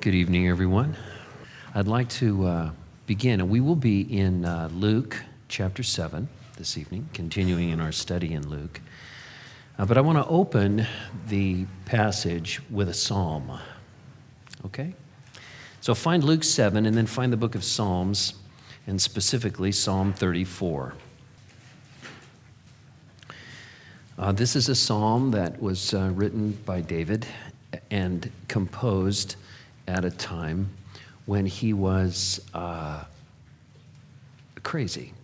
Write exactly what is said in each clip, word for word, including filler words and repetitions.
Good evening, everyone. I'd like to uh, begin, and we will be in uh, Luke chapter seven this evening, continuing in our study in Luke. Uh, but I want to open the passage with a psalm, okay? So find Luke seven and then find the book of Psalms, and specifically Psalm thirty-four. Uh, this is a psalm that was uh, written by David and composed at a time when he was uh, crazy.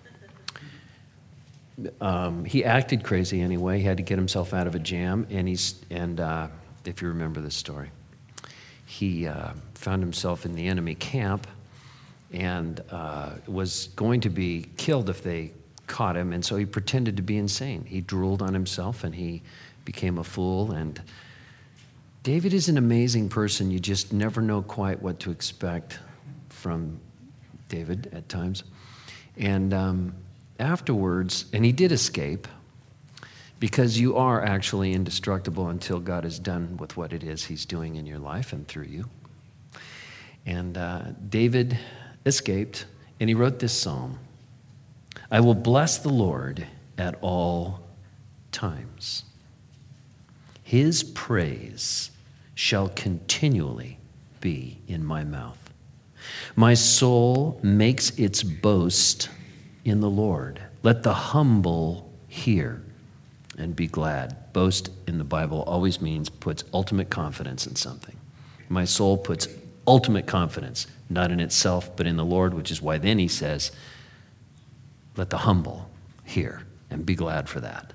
Um, he acted crazy anyway. He had to get himself out of a jam, and he's and uh, if you remember this story, he uh, found himself in the enemy camp and uh, was going to be killed if they caught him, and so he pretended to be insane. He drooled on himself, and he became a fool. And David is an amazing person. You just never know quite what to expect from David at times. And um, afterwards, and he did escape, because you are actually indestructible until God is done with what it is he's doing in your life and through you. And uh, David escaped, and he wrote this psalm. I will bless the Lord at all times. His praise shall continually be in my mouth. My soul makes its boast in the Lord. Let the humble hear and be glad. Boast in the Bible always means puts ultimate confidence in something. My soul puts ultimate confidence, not in itself, but in the Lord, which is why then he says, let the humble hear and be glad for that.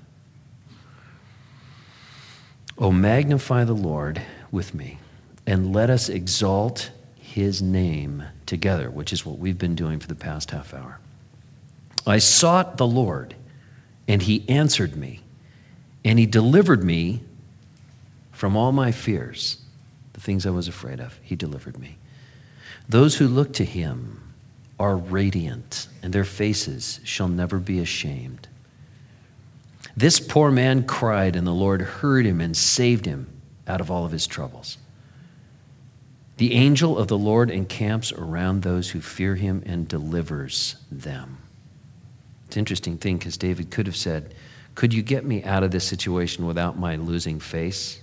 Oh, magnify the Lord with me, and let us exalt his name together, which is what we've been doing for the past half hour. I sought the Lord, and he answered me, and he delivered me from all my fears, the things I was afraid of. He delivered me. Those who look to him are radiant, and their faces shall never be ashamed. This poor man cried, and the Lord heard him and saved him out of all of his troubles. The angel of the Lord encamps around those who fear him and delivers them. It's an interesting thing, because David could have said, could you get me out of this situation without my losing face?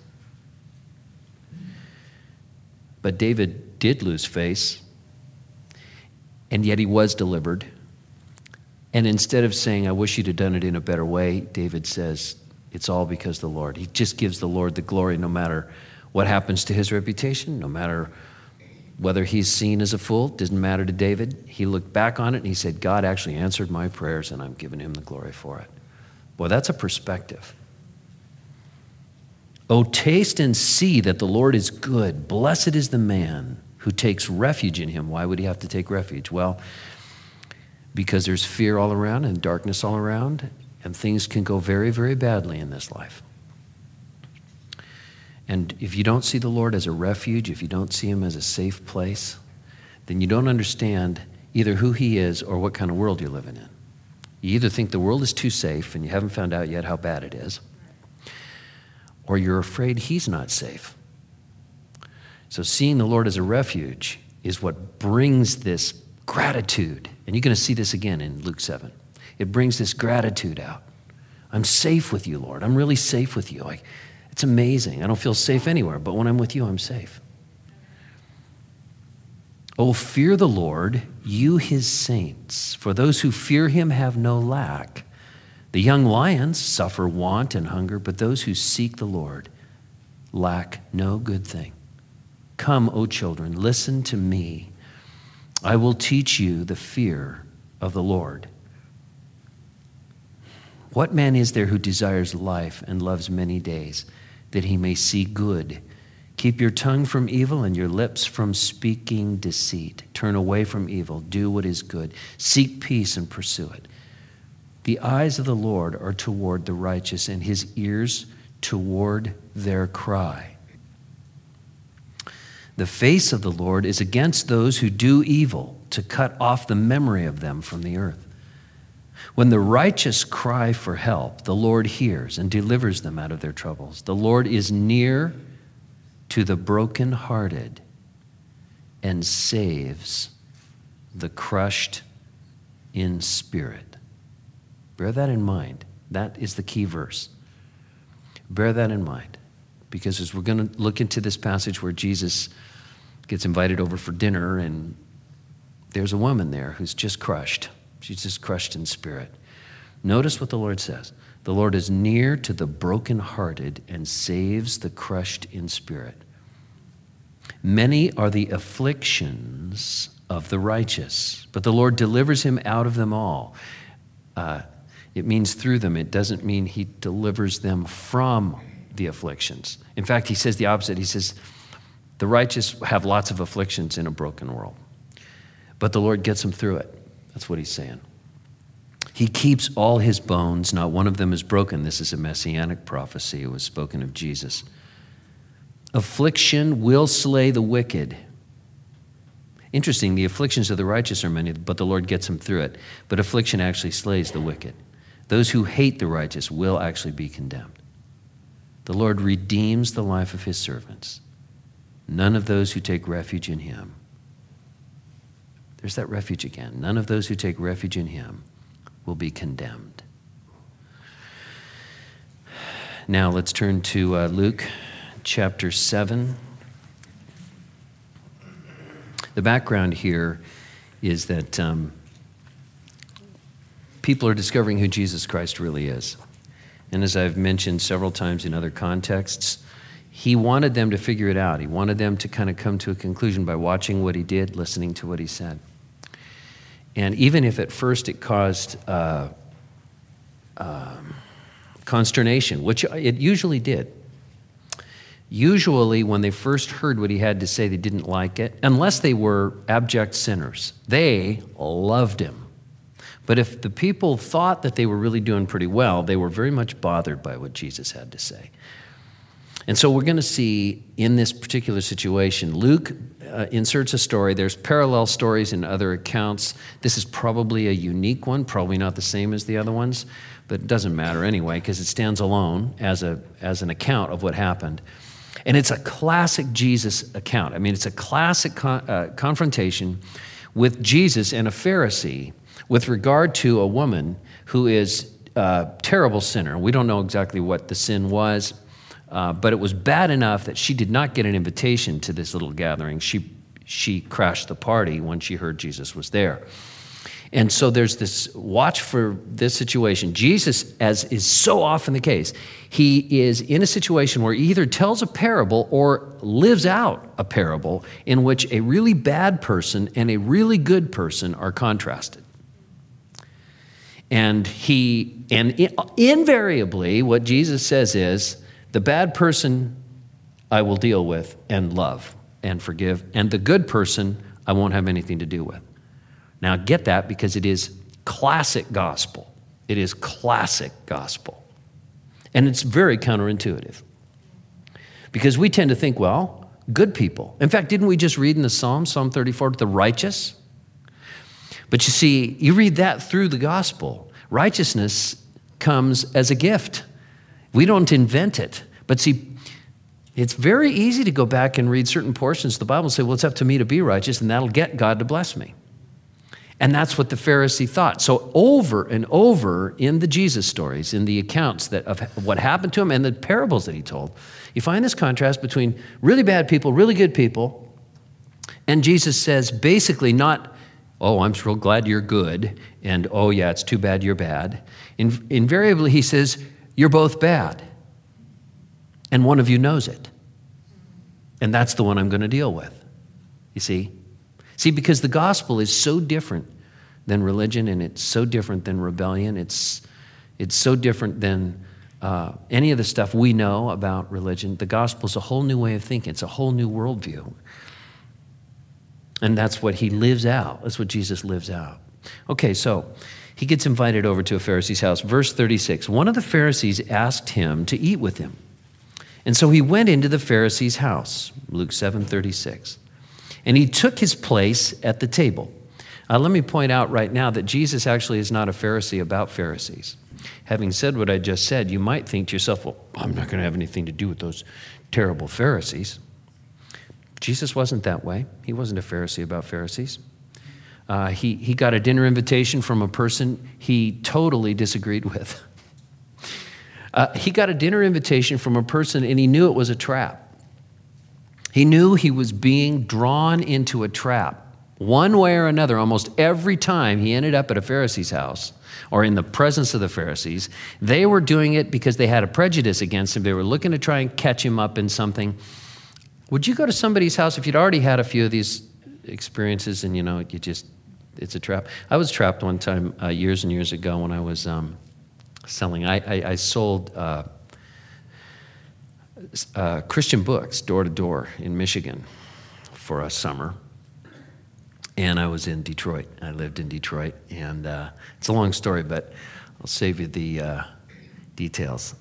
But David did lose face, and yet he was delivered. And instead of saying, I wish you'd have done it in a better way, David says, it's all because of the Lord. He just gives the Lord the glory no matter what happens to his reputation, no matter whether he's seen as a fool. It doesn't matter to David. He looked back on it and he said, God actually answered my prayers, and I'm giving him the glory for it. Boy, that's a perspective. Oh, taste and see that the Lord is good. Blessed is the man who takes refuge in him. Why would he have to take refuge? Well, because there's fear all around and darkness all around, and things can go very, very badly in this life. And if you don't see the Lord as a refuge, if you don't see him as a safe place, then you don't understand either who he is or what kind of world you're living in. You either think the world is too safe and you haven't found out yet how bad it is, or you're afraid he's not safe. So seeing the Lord as a refuge is what brings this gratitude. And you're going to see this again in Luke seven. It brings this gratitude out. I'm safe with you, Lord. I'm really safe with you. I, it's amazing. I don't feel safe anywhere, but when I'm with you, I'm safe. Oh, fear the Lord, you his saints, for those who fear him have no lack. The young lions suffer want and hunger, but those who seek the Lord lack no good thing. Come, O children, listen to me. I will teach you the fear of the Lord. What man is there who desires life and loves many days, that he may see good? Keep your tongue from evil and your lips from speaking deceit. Turn away from evil, do what is good. Seek peace and pursue it. The eyes of the Lord are toward the righteous, and his ears toward their cry. The face of the Lord is against those who do evil, to cut off the memory of them from the earth. When the righteous cry for help, the Lord hears and delivers them out of their troubles. The Lord is near to the brokenhearted and saves the crushed in spirit. Bear that in mind. That is the key verse. Bear that in mind. Because as we're going to look into this passage where Jesus gets invited over for dinner, and there's a woman there who's just crushed. She's just crushed in spirit. Notice what the Lord says. The Lord is near to the brokenhearted and saves the crushed in spirit. Many are the afflictions of the righteous, but the Lord delivers him out of them all. Uh, it means through them. It doesn't mean he delivers them from the afflictions. In fact, he says the opposite. He says, the righteous have lots of afflictions in a broken world, but the Lord gets them through it. That's what he's saying. He keeps all his bones. Not one of them is broken. This is a messianic prophecy. It was spoken of Jesus. Affliction will slay the wicked. Interesting, the afflictions of the righteous are many, but the Lord gets them through it. But affliction actually slays the wicked. Those who hate the righteous will actually be condemned. The Lord redeems the life of his servants. None of those who take refuge in him. There's that refuge again. None of those who take refuge in him will be condemned. Now let's turn to uh, Luke chapter seven. The background here is that um, people are discovering who Jesus Christ really is. And as I've mentioned several times in other contexts, he wanted them to figure it out. He wanted them to kind of come to a conclusion by watching what he did, listening to what he said. And even if at first it caused uh, uh, consternation, which it usually did. Usually when they first heard what he had to say, they didn't like it, unless they were abject sinners. They loved him. But if the people thought that they were really doing pretty well, they were very much bothered by what Jesus had to say. And so we're going to see in this particular situation, Luke uh, inserts a story. There's parallel stories in other accounts. This is probably a unique one, probably not the same as the other ones, but it doesn't matter anyway because it stands alone as a as an account of what happened. And it's a classic Jesus account. I mean, it's a classic con- uh, confrontation with Jesus and a Pharisee with regard to a woman who is a terrible sinner. We don't know exactly what the sin was. Uh, but it was bad enough that she did not get an invitation to this little gathering. She she crashed the party when she heard Jesus was there. And so there's this, watch for this situation. Jesus, as is so often the case, he is in a situation where he either tells a parable or lives out a parable in which a really bad person and a really good person are contrasted. And he, and invariably what Jesus says is, the bad person I will deal with and love and forgive, and the good person I won't have anything to do with. Now get that, because it is classic gospel. It is classic gospel. And it's very counterintuitive. Because we tend to think, well, good people. In fact, didn't we just read in the Psalm, Psalm thirty-four, the righteous? But you see, you read that through the gospel. Righteousness comes as a gift. We don't invent it. But see, it's very easy to go back and read certain portions of the Bible and say, well, it's up to me to be righteous, and that'll get God to bless me. And that's what the Pharisee thought. So over and over in the Jesus stories, in the accounts that of what happened to him and the parables that he told, you find this contrast between really bad people, really good people, and Jesus says basically not, oh, I'm real glad you're good, and oh yeah, it's too bad you're bad. In, invariably he says, you're both bad. And one of you knows it. And that's the one I'm going to deal with. You see? See, because the gospel is so different than religion, and it's so different than rebellion. It's it's so different than uh, any of the stuff we know about religion. The gospel is a whole new way of thinking. It's a whole new worldview. And that's what he lives out. That's what Jesus lives out. Okay, so he gets invited over to a Pharisee's house. Verse thirty-six, one of the Pharisees asked him to eat with him. And so he went into the Pharisee's house, Luke seven thirty-six, and he took his place at the table. Uh, let me point out right now that Jesus actually is not a Pharisee about Pharisees. Having said what I just said, you might think to yourself, well, I'm not going to have anything to do with those terrible Pharisees. Jesus wasn't that way. He wasn't a Pharisee about Pharisees. Uh, he, he got a dinner invitation from a person he totally disagreed with. Uh, he got a dinner invitation from a person and he knew it was a trap. He knew he was being drawn into a trap. One way or another, almost every time he ended up at a Pharisee's house or in the presence of the Pharisees, they were doing it because they had a prejudice against him. They were looking to try and catch him up in something. Would you go to somebody's house if you'd already had a few of these experiences and, you know, you just, it's a trap? I was trapped one time uh, years and years ago when I was um, selling. I, I, I sold uh, uh, Christian books door to door in Michigan for a summer. And I was in Detroit. I lived in Detroit. And uh, it's a long story, but I'll save you the uh, details.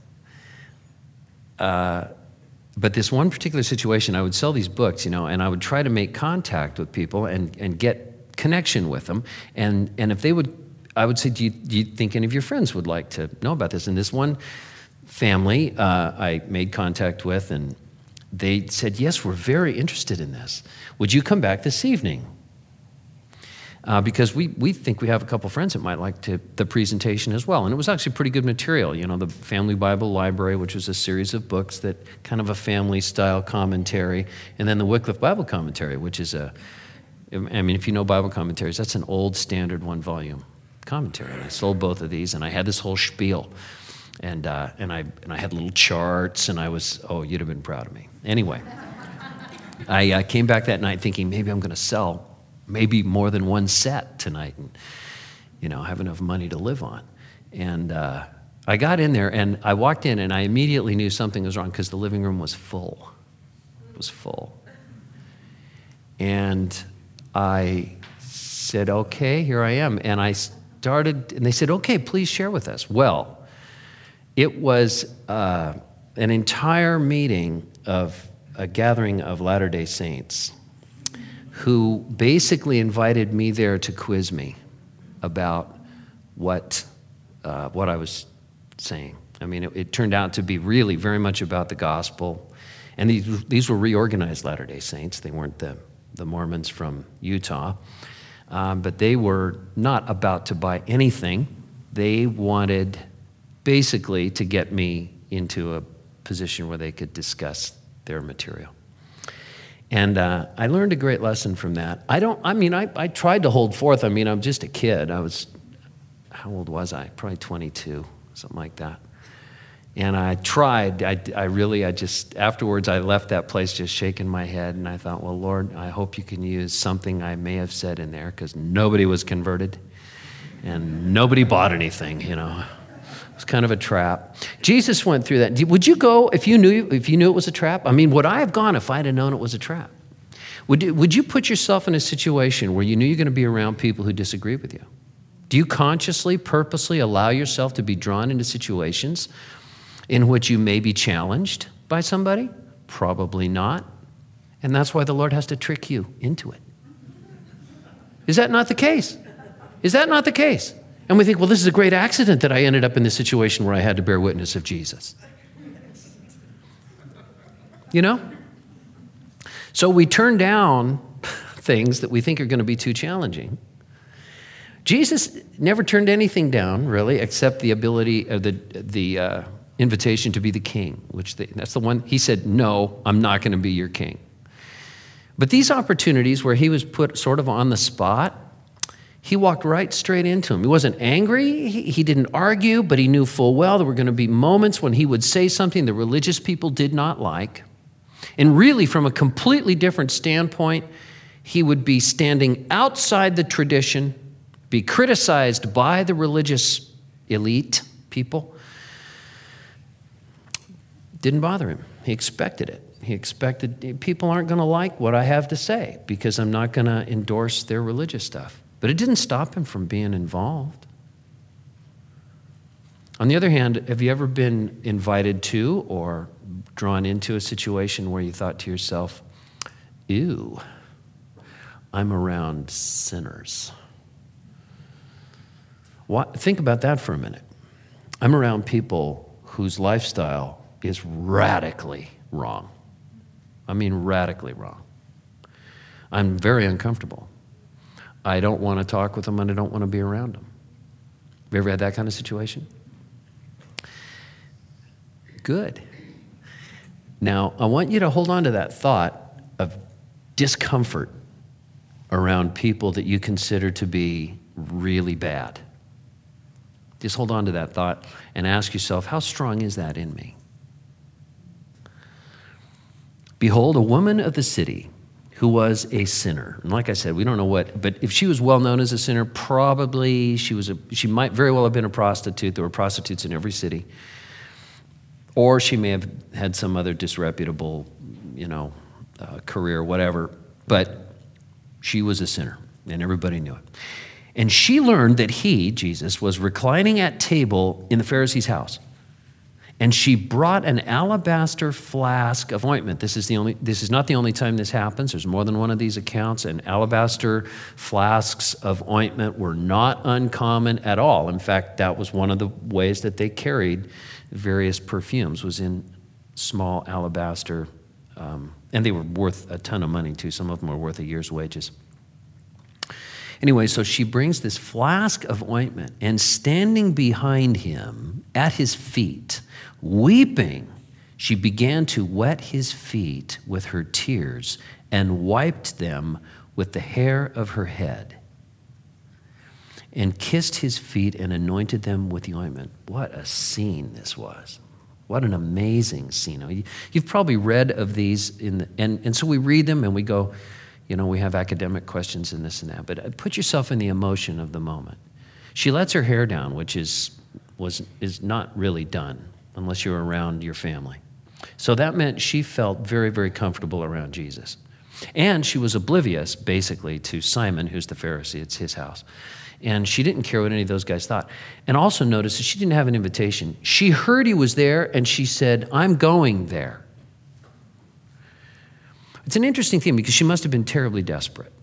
Uh, But this one particular situation, I would sell these books, you know, and I would try to make contact with people and, and get connection with them. And and if they would, I would say, do you, do you think any of your friends would like to know about this? And this one family uh, I made contact with, and they said, yes, we're very interested in this. Would you come back this evening? Uh, because we, we think we have a couple friends that might like to, the presentation as well. And it was actually pretty good material. You know, the Family Bible Library, which was a series of books that kind of a family-style commentary, and then the Wycliffe Bible Commentary, which is a, I mean, if you know Bible commentaries, that's an old standard one-volume commentary. And I sold both of these, and I had this whole spiel. And uh, and I and I had little charts, and I was, oh, you'd have been proud of me. Anyway, I uh, came back that night thinking maybe I'm going to sell maybe more than one set tonight and, you know, have enough money to live on. And uh, I got in there and I walked in and I immediately knew something was wrong because the living room was full. It was full. And I said, okay, here I am. And I started, and they said, okay, please share with us. Well, it was uh, an entire meeting of a gathering of Latter-day Saints who basically invited me there to quiz me about what uh, what I was saying. I mean, it, it turned out to be really very much about the gospel. And these these were reorganized Latter-day Saints. They weren't the, the Mormons from Utah. Um, but they were not about to buy anything. They wanted basically to get me into a position where they could discuss their material. And uh, I learned a great lesson from that. I don't, I mean, I, I tried to hold forth. I mean, I'm just a kid. I was, how old was I? Probably twenty-two, something like that. And I tried, I, I really, I just, afterwards I left that place just shaking my head, and I thought, well, Lord, I hope you can use something I may have said in there, because nobody was converted, and nobody bought anything, you know. It was kind of a trap. Jesus went through that. Would you go if you knew if you knew it was a trap? I mean, would I have gone if I'd have known it was a trap? Would you, would you put yourself in a situation where you knew you're going to be around people who disagree with you? Do you consciously, purposely allow yourself to be drawn into situations in which you may be challenged by somebody? Probably not. And that's why the Lord has to trick you into it. Is that not the case? Is that not the case? And we think, well, this is a great accident that I ended up in this situation where I had to bear witness of Jesus. You know? So we turn down things that we think are going to be too challenging. Jesus never turned anything down, really, except the ability of the the uh, invitation to be the king, which they, that's the one. He said, no, I'm not going to be your king. But these opportunities where he was put sort of on the spot, he walked right straight into them. He wasn't angry. He, he didn't argue, but he knew full well there were going to be moments when he would say something the religious people did not like. And really, from a completely different standpoint, he would be standing outside the tradition, be criticized by the religious elite people. Didn't bother him. He expected it. He expected people aren't going to like what I have to say because I'm not going to endorse their religious stuff. But it didn't stop him from being involved. On the other hand, have you ever been invited to or drawn into a situation where you thought to yourself, ew, I'm around sinners? What? Think about that for a minute. I'm around people whose lifestyle is radically wrong. I mean, radically wrong. I'm very uncomfortable. I don't want to talk with them and I don't want to be around them. Have you ever had that kind of situation? Good. Now, I want you to hold on to that thought of discomfort around people that you consider to be really bad. Just hold on to that thought and ask yourself, how strong is that in me? Behold, a woman of the city who was a sinner. And like I said, we don't know what, but if she was well known as a sinner, probably she was a, she might very well have been a prostitute. There were prostitutes in every city. Or she may have had some other disreputable, you know, uh, career, whatever. But she was a sinner, and everybody knew it. And she learned that he, Jesus, was reclining at table in the Pharisee's house. And she brought an alabaster flask of ointment. This is the only. This is not the only time this happens. There's more than one of these accounts. And alabaster flasks of ointment were not uncommon at all. In fact, that was one of the ways that they carried various perfumes, was in small alabaster. Um, and they were worth a ton of money, too. Some of them were worth a year's wages. Anyway, so she brings this flask of ointment, and standing behind him at his feet, weeping, she began to wet his feet with her tears and wiped them with the hair of her head and kissed his feet and anointed them with the ointment. What a scene this was. What an amazing scene. You've probably read of these, in the, and, and so we read them and we go, you know, we have academic questions and this and that, but put yourself in the emotion of the moment. She lets her hair down, which is was is not really done unless you're around your family. So that meant she felt very, very comfortable around Jesus. And she was oblivious, basically, to Simon, who's the Pharisee. It's his house. And she didn't care what any of those guys thought. And also notice that she didn't have an invitation. She heard he was there, and she said, I'm going there. It's an interesting thing because she must have been terribly desperate.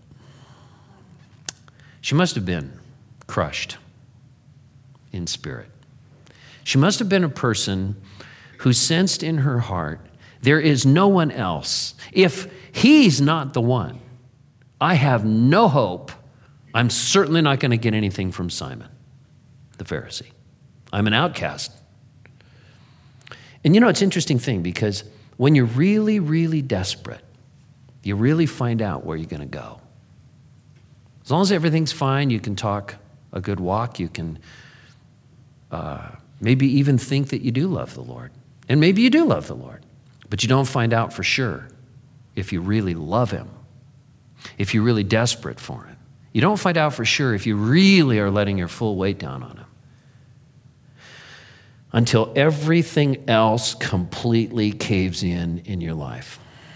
She must have been crushed in spirit. She must have been a person who sensed in her heart, there is no one else. If he's not the one, I have no hope. I'm certainly not going to get anything from Simon, the Pharisee. I'm an outcast. And you know, it's an interesting thing because when you're really, really desperate, you really find out where you're going to go. As long as everything's fine, you can talk a good walk. You can uh, maybe even think that you do love the Lord. And maybe you do love the Lord. But you don't find out for sure if you really love him, if you're really desperate for him. You don't find out for sure if you really are letting your full weight down on him until everything else completely caves in in your life.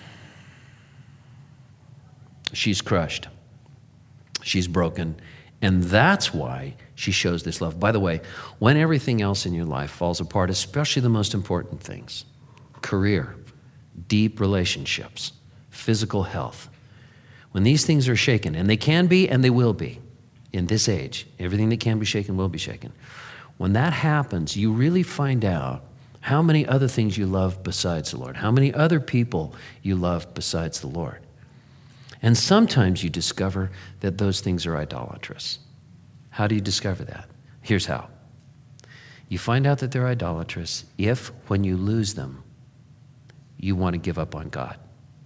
She's crushed. She's broken. And that's why she shows this love. By the way, when everything else in your life falls apart, especially the most important things, career, deep relationships, physical health, when these things are shaken, and they can be and they will be in this age, everything that can be shaken will be shaken. When that happens, you really find out how many other things you love besides the Lord, how many other people you love besides the Lord. And sometimes you discover that those things are idolatrous. How do you discover that? Here's how. You find out that they're idolatrous if, when you lose them, you want to give up on God.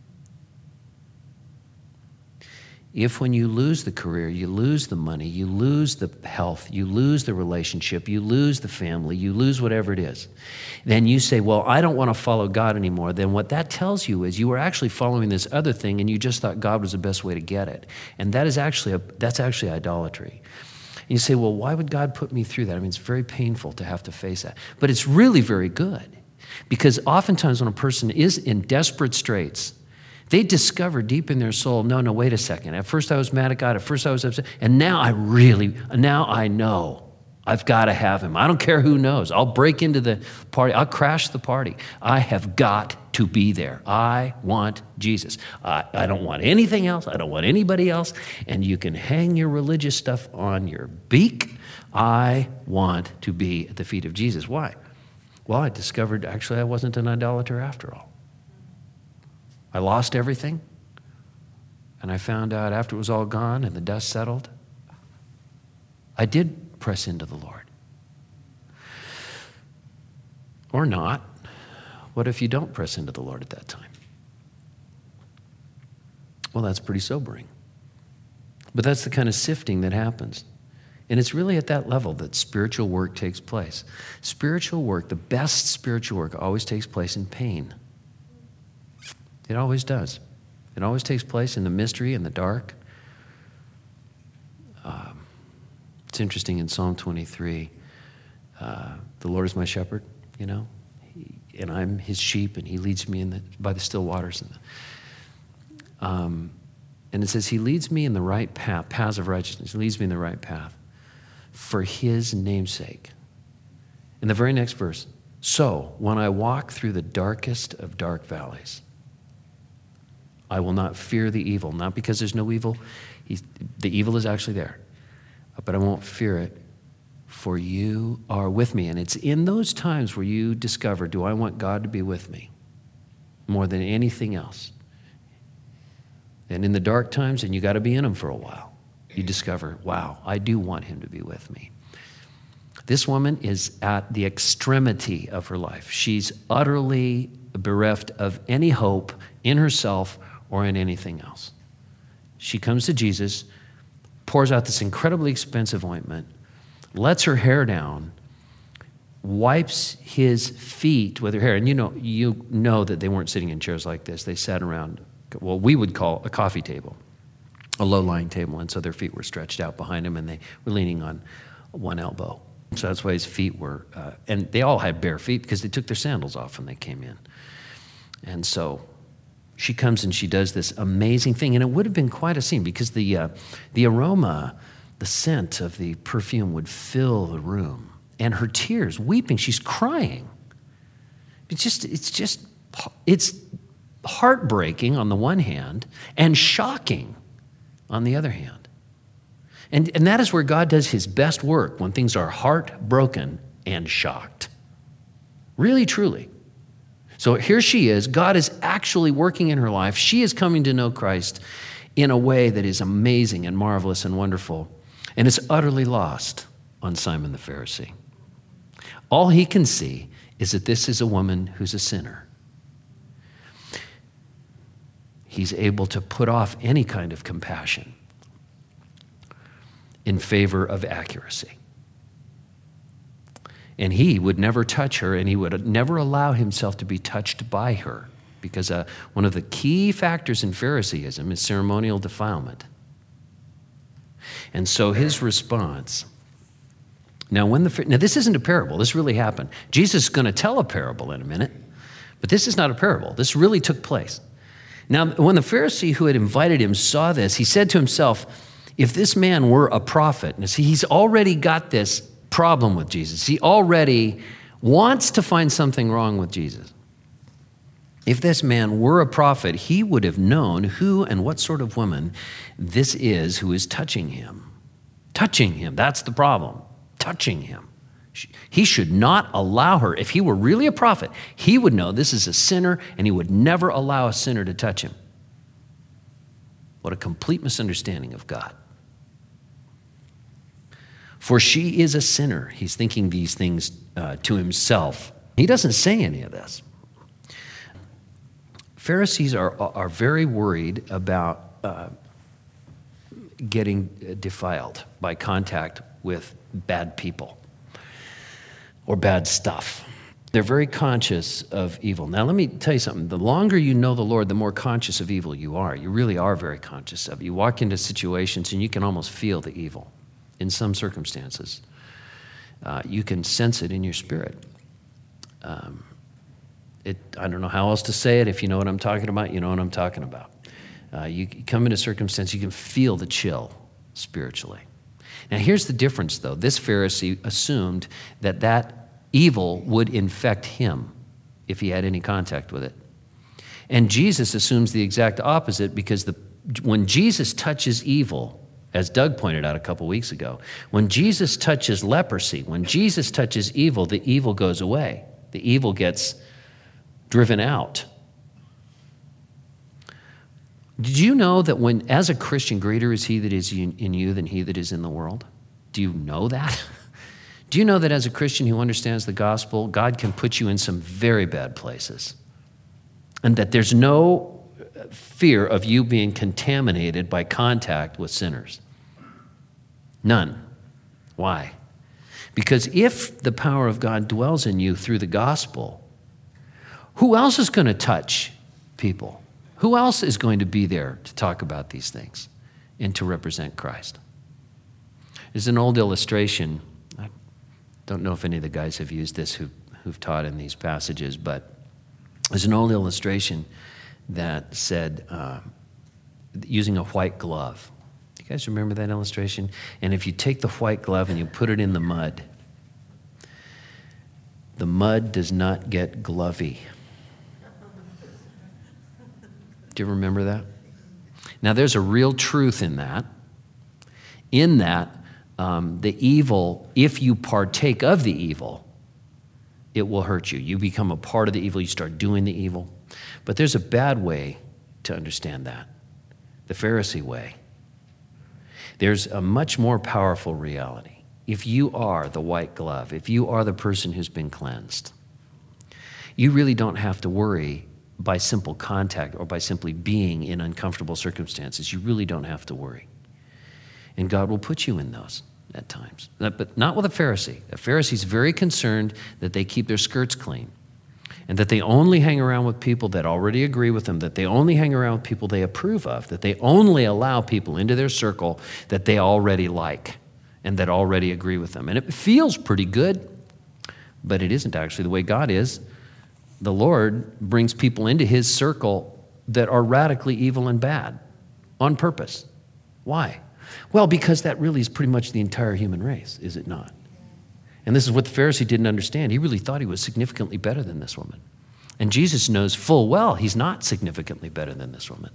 If when you lose the career, you lose the money, you lose the health, you lose the relationship, you lose the family, you lose whatever it is, then you say, well, I don't want to follow God anymore. Then what that tells you is you were actually following this other thing and you just thought God was the best way to get it. And that is actually, a, that's actually idolatry. And you say, well, why would God put me through that? I mean, it's very painful to have to face that. But it's really very good because oftentimes when a person is in desperate straits, they discover deep in their soul, no, no, wait a second. At first I was mad at God. At first I was upset. And now I really, now I know I've got to have him. I don't care who knows. I'll break into the party. I'll crash the party. I have got to be there. I want Jesus. I, I don't want anything else. I don't want anybody else. And you can hang your religious stuff on your beak. I want to be at the feet of Jesus. Why? Well, I discovered actually I wasn't an idolater after all. I lost everything. And I found out after it was all gone and the dust settled, I did press into the Lord. Or not. What if you don't press into the Lord at that time? Well, that's pretty sobering. But that's the kind of sifting that happens. And it's really at that level that spiritual work takes place. Spiritual work, the best spiritual work, always takes place in pain. It always does. It always takes place in the mystery, in the dark. Um, it's interesting in Psalm twenty-three, uh, the Lord is my shepherd, you know, he, and I'm his sheep, and he leads me in the, by the still waters. And, the, um, and it says, he leads me in the right path, paths of righteousness. He leads me in the right path for his name's sake. In the very next verse, so when I walk through the darkest of dark valleys, I will not fear the evil, not because there's no evil. He's, the evil is actually there, but I won't fear it, for you are with me. And it's in those times where you discover, do I want God to be with me more than anything else? And in the dark times, and you got to be in them for a while, you discover, wow, I do want him to be with me. This woman is at the extremity of her life. She's utterly bereft of any hope in herself or in anything else. She comes to Jesus, pours out this incredibly expensive ointment, lets her hair down, wipes his feet with her hair. And you know, you know that they weren't sitting in chairs like this. They sat around, well, we would call a coffee table, a low-lying table. And so their feet were stretched out behind him, and they were leaning on one elbow. So that's why his feet were, uh, and they all had bare feet because they took their sandals off when they came in. And so she comes and she does this amazing thing, and it would have been quite a scene because the uh, the aroma, the scent of the perfume would fill the room, and her tears, weeping, she's crying. It's just, it's just, it's heartbreaking on the one hand, and shocking on the other hand. And, and that is where God does his best work, when things are heartbroken and shocked. Really, truly. So here she is. God is actually working in her life. She is coming to know Christ in a way that is amazing and marvelous and wonderful. And it's utterly lost on Simon the Pharisee. All he can see is that this is a woman who's a sinner. He's able to put off any kind of compassion in favor of accuracy. And he would never touch her, and he would never allow himself to be touched by her, because uh, one of the key factors in Phariseeism is ceremonial defilement. And so his response, now when the now this isn't a parable, this really happened. Jesus is going to tell a parable in a minute, but this is not a parable. This really took place. Now, when the Pharisee who had invited him saw this, he said to himself, if this man were a prophet, and see, he's already got this problem with Jesus. He already wants to find something wrong with Jesus. If this man were a prophet, he would have known who and what sort of woman this is who is touching him. Touching him, that's the problem. Touching him. He should not allow her. If he were really a prophet, he would know this is a sinner, and he would never allow a sinner to touch him. What a complete misunderstanding of God. For she is a sinner. He's thinking these things uh, to himself. He doesn't say any of this. Pharisees are, are very worried about uh, getting defiled by contact with bad people or bad stuff. They're very conscious of evil. Now, let me tell you something. The longer you know the Lord, the more conscious of evil you are. You really are very conscious of it. You walk into situations and you can almost feel the evil. In some circumstances, uh, you can sense it in your spirit. Um, it, I don't know how else to say it. If you know what I'm talking about, you know what I'm talking about. Uh, you come into circumstance, you can feel the chill spiritually. Now, here's the difference, though. This Pharisee assumed that that evil would infect him if he had any contact with it. And Jesus assumes the exact opposite, because the, when Jesus touches evil, as Doug pointed out a couple weeks ago, when Jesus touches leprosy, when Jesus touches evil, the evil goes away. The evil gets driven out. Did you know that when, as a Christian, greater is he that is in in you than he that is in the world? Do you know that? Do you know that as a Christian who understands the gospel, God can put you in some very bad places? And that there's no fear of you being contaminated by contact with sinners? None. Why? Because if the power of God dwells in you through the gospel, who else is going to touch people? Who else is going to be there to talk about these things and to represent Christ? There's an old illustration. I don't know if any of the guys have used this who, who've taught in these passages, but there's an old illustration that said, uh, using a white glove. You guys remember that illustration? And if you take the white glove and you put it in the mud, the mud does not get glovey. Do you remember that? Now, there's a real truth in that. In that, um, the evil, if you partake of the evil, it will hurt you. You become a part of the evil. You start doing the evil. But there's a bad way to understand that, the Pharisee way. There's a much more powerful reality. If you are the white glove, if you are the person who's been cleansed, you really don't have to worry by simple contact or by simply being in uncomfortable circumstances. You really don't have to worry. And God will put you in those at times. But not with a Pharisee. A Pharisee's very concerned that they keep their skirts clean and that they only hang around with people that already agree with them, that they only hang around with people they approve of, that they only allow people into their circle that they already like and that already agree with them. And it feels pretty good, but it isn't actually the way God is. The Lord brings people into his circle that are radically evil and bad on purpose. Why? Well, because that really is pretty much the entire human race, is it not? And this is what the Pharisee didn't understand. He really thought he was significantly better than this woman. And Jesus knows full well he's not significantly better than this woman.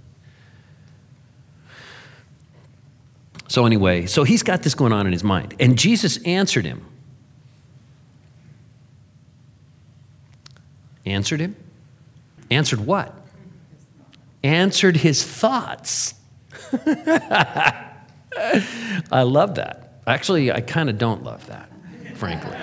So anyway, so he's got this going on in his mind. And Jesus answered him. Answered him? Answered what? Answered his thoughts. I love that. Actually, I kind of don't love that, frankly.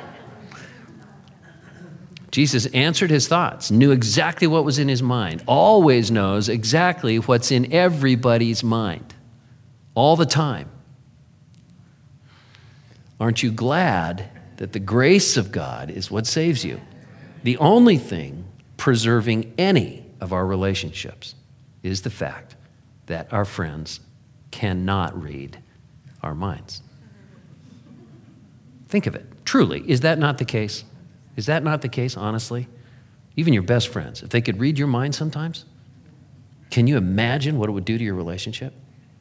Jesus answered his thoughts, knew exactly what was in his mind, always knows exactly what's in everybody's mind, all the time. Aren't you glad that the grace of God is what saves you? The only thing preserving any of our relationships is the fact that our friends cannot read our minds. Think of it. Truly, is that not the case? Is that not the case, honestly? Even your best friends, if they could read your mind sometimes, can you imagine what it would do to your relationship?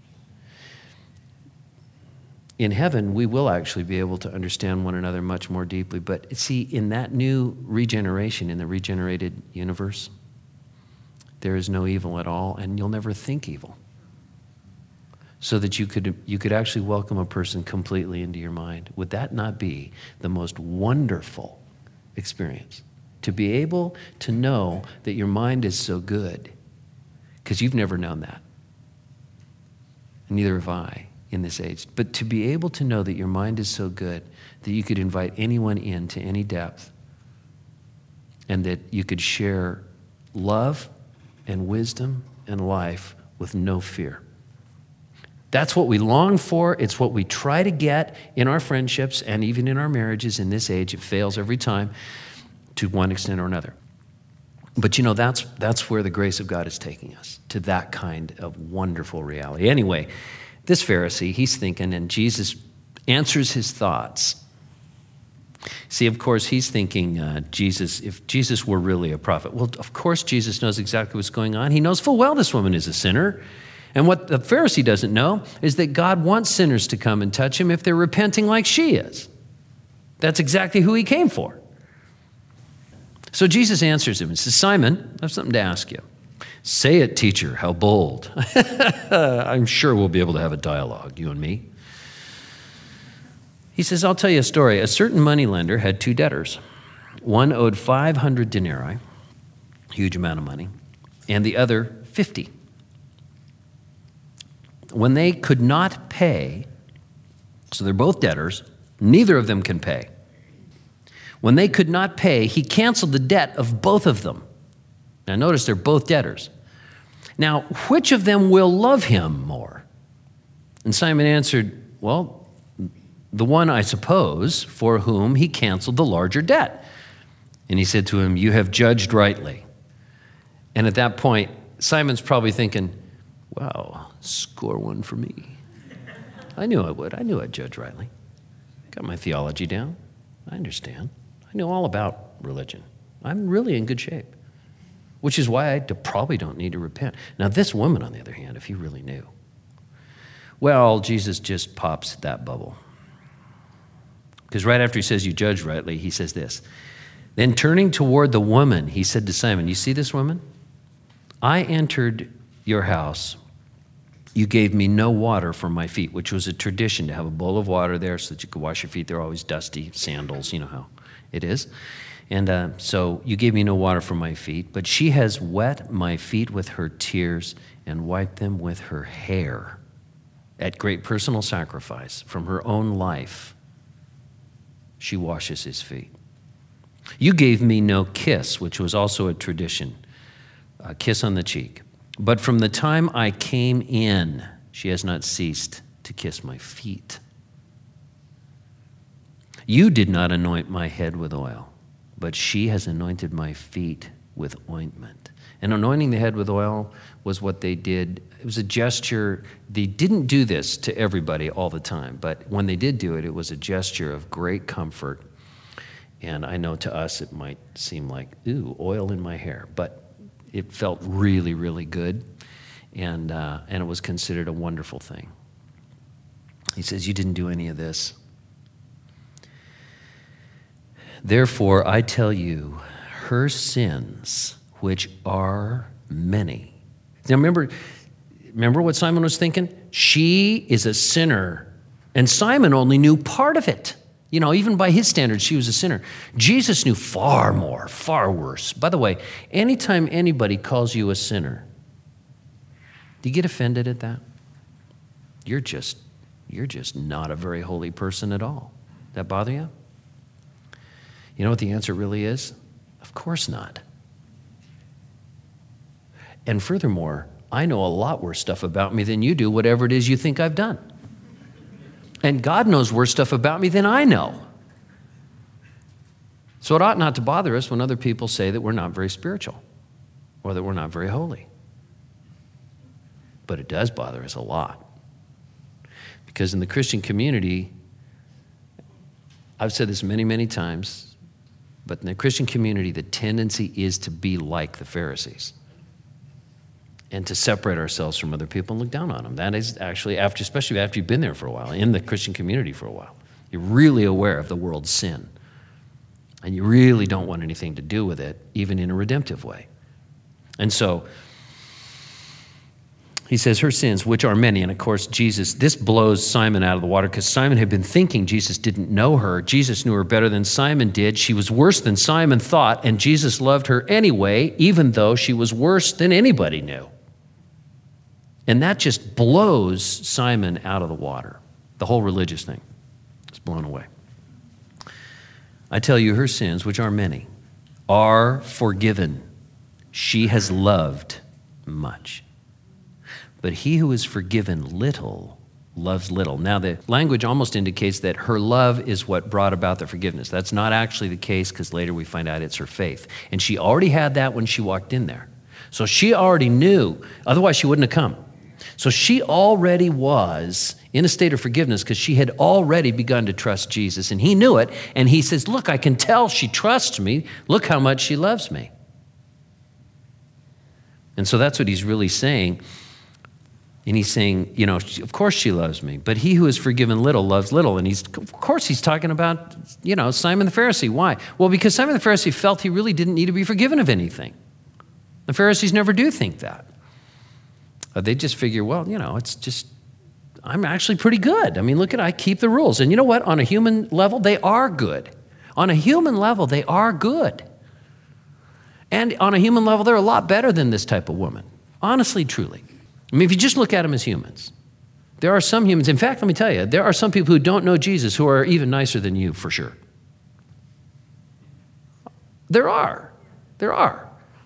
In heaven, we will actually be able to understand one another much more deeply. But see, in that new regeneration, in the regenerated universe, there is no evil at all, and you'll never think evil. So that you could you could actually welcome a person completely into your mind. Would that not be the most wonderful experience? To be able to know that your mind is so good, because you've never known that. And neither have I in this age. But to be able to know that your mind is so good that you could invite anyone into any depth and that you could share love and wisdom and life with no fear. That's what we long for. It's what we try to get in our friendships and even in our marriages in this age. It fails every time to one extent or another. But you know, that's that's where the grace of God is taking us, to that kind of wonderful reality. Anyway, this Pharisee, he's thinking, and Jesus answers his thoughts. See, of course, he's thinking, uh, Jesus, if Jesus were really a prophet, well, of course, Jesus knows exactly what's going on. He knows full well this woman is a sinner. And what the Pharisee doesn't know is that God wants sinners to come and touch him if they're repenting like she is. That's exactly who he came for. So Jesus answers him and says, Simon, I have something to ask you. Say it, teacher, how bold. I'm sure we'll be able to have a dialogue, you and me. He says, I'll tell you a story. A certain moneylender had two debtors. One owed five hundred denarii, huge amount of money, and the other fifty. when they could not pay, so they're both debtors, neither of them can pay. When they could not pay, he canceled the debt of both of them. Now notice they're both debtors. Now, which of them will love him more? And Simon answered, well, the one, I suppose, for whom he canceled the larger debt. And he said to him, you have judged rightly. And at that point, Simon's probably thinking, wow, score one for me. I knew I would. I knew I'd judge rightly. Got my theology down. I understand. I know all about religion. I'm really in good shape, which is why I probably don't need to repent. Now, this woman, on the other hand, if he really knew, well, Jesus just pops that bubble. Because right after he says, you judge rightly, he says this. Then turning toward the woman, he said to Simon, you see this woman? I entered your house. You gave me no water for my feet, which was a tradition to have a bowl of water there so that you could wash your feet. They're always dusty, sandals, you know how it is. And uh, so you gave me no water for my feet, but she has wet my feet with her tears and wiped them with her hair at great personal sacrifice from her own life. She washes his feet. You gave me no kiss, which was also a tradition, a kiss on the cheek. But from the time I came in, she has not ceased to kiss my feet. You did not anoint my head with oil, but she has anointed my feet with ointment. And anointing the head with oil was what they did. It was a gesture. They didn't do this to everybody all the time, but when they did do it, it was a gesture of great comfort. And I know to us it might seem like, ooh, oil in my hair, but it felt really, really good, and uh, and it was considered a wonderful thing. He says, you didn't do any of this. Therefore, I tell you, her sins, which are many. Now remember, remember what Simon was thinking? She is a sinner, and Simon only knew part of it. You know, even by his standards, she was a sinner. Jesus knew far more, far worse. By the way, anytime anybody calls you a sinner, do you get offended at that? You're just, you're just not a very holy person at all. That bother you? You know what the answer really is? Of course not. And furthermore, I know a lot worse stuff about me than you do, whatever it is you think I've done. And God knows worse stuff about me than I know. So it ought not to bother us when other people say that we're not very spiritual or that we're not very holy. But it does bother us a lot. Because in the Christian community, I've said this many, many times, but in the Christian community, the tendency is to be like the Pharisees and to separate ourselves from other people and look down on them. That is actually, after, especially after you've been there for a while, in the Christian community for a while, you're really aware of the world's sin. And you really don't want anything to do with it, even in a redemptive way. And so, he says, her sins, which are many. And of course, Jesus, this blows Simon out of the water because Simon had been thinking Jesus didn't know her. Jesus knew her better than Simon did. She was worse than Simon thought, and Jesus loved her anyway, even though she was worse than anybody knew. And that just blows Simon out of the water. The whole religious thing is blown away. I tell you, her sins, which are many, are forgiven. She has loved much. But he who is forgiven little loves little. Now, the language almost indicates that her love is what brought about the forgiveness. That's not actually the case because later we find out it's her faith. And she already had that when she walked in there. So she already knew, otherwise she wouldn't have come. So she already was in a state of forgiveness because she had already begun to trust Jesus, and he knew it, and he says, look, I can tell she trusts me. Look how much she loves me. And so that's what he's really saying. And he's saying, you know, of course she loves me, but he who is forgiven little loves little. And he's, of course he's talking about, you know, Simon the Pharisee. Why? Well, because Simon the Pharisee felt he really didn't need to be forgiven of anything. The Pharisees never do think that. Uh, they just figure, well, you know, it's just, I'm actually pretty good. I mean, look at, I keep the rules. And you know what? On a human level, they are good. On a human level, they are good. And on a human level, they're a lot better than this type of woman. Honestly, truly. I mean, if you just look at them as humans. There are some humans, in fact, let me tell you, there are some people who don't know Jesus who are even nicer than you, for sure. There are. There are.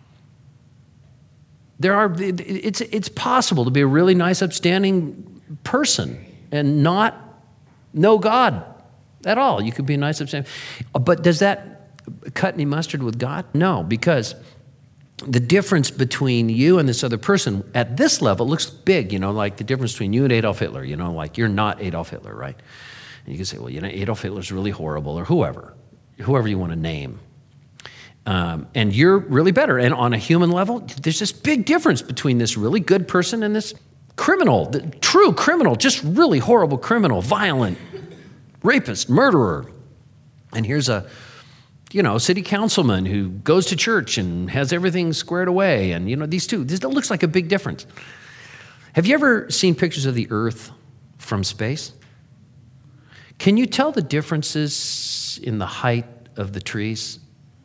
There are, it's, it's possible to be a really nice, upstanding person and not know God at all. You could be a nice, upstanding. But does that cut any mustard with God? No, because the difference between you and this other person at this level looks big, you know, like the difference between you and Adolf Hitler, you know, like you're not Adolf Hitler, right? And you can say, well, you know, Adolf Hitler's really horrible, or whoever, whoever you want to name. Um, and you're really better. And on a human level, there's this big difference between this really good person and this criminal, the true criminal, just really horrible criminal, violent, rapist, murderer. And here's a you know, city councilman who goes to church and has everything squared away. And, you know, these two, this looks like a big difference. Have you ever seen pictures of the Earth from space? Can you tell the differences in the height of the trees?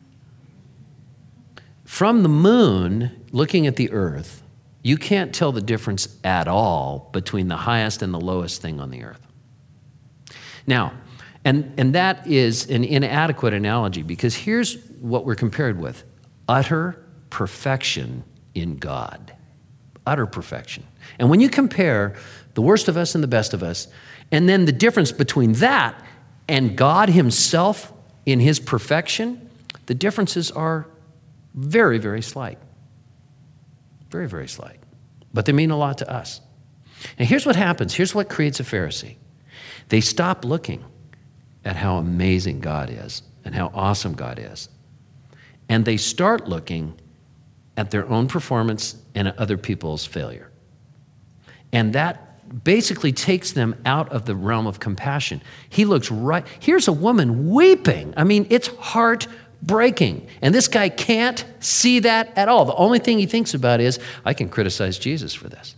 From the moon, looking at the Earth, you can't tell the difference at all between the highest and the lowest thing on the Earth. Now, And, and that is an inadequate analogy, because here's what we're compared with. Utter perfection in God. Utter perfection. And when you compare the worst of us and the best of us, and then the difference between that and God himself in his perfection, the differences are very, very slight. Very, very slight. But they mean a lot to us. And here's what happens. Here's what creates a Pharisee. They stop looking at how amazing God is and how awesome God is. And they start looking at their own performance and at other people's failure. And that basically takes them out of the realm of compassion. He looks right, here's a woman weeping. I mean, it's heartbreaking. And this guy can't see that at all. The only thing he thinks about is, I can criticize Jesus for this,